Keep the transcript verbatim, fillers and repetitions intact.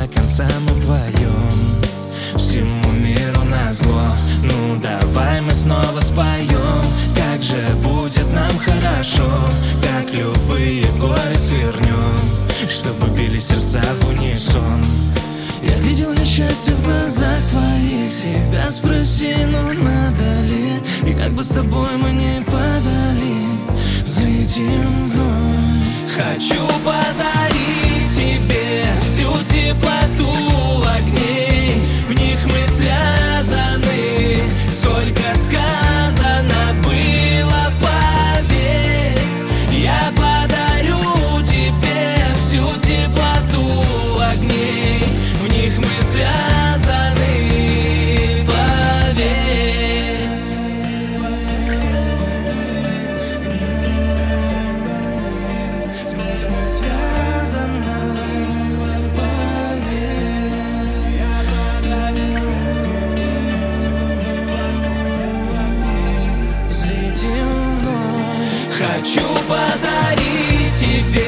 до конца мы вдвоем, всему миру назло. Ну давай мы снова споем, как же будет нам хорошо, как любые горы свернем, чтобы били сердца в унисон. Я видел несчастье в глазах твоих, себя спроси, ну надо ли? И как бы с тобой мы не падали, взлетим вновь. Хочу подарить тебе всю теплоту огней, в них мы связаны, сколько сказано было, поверь. Я подарю тебе всю теплоту огней, в них мы связаны, поверь. В них мы связаны, поверь. Я подарю, взлетим вновь. Хочу подарить тебе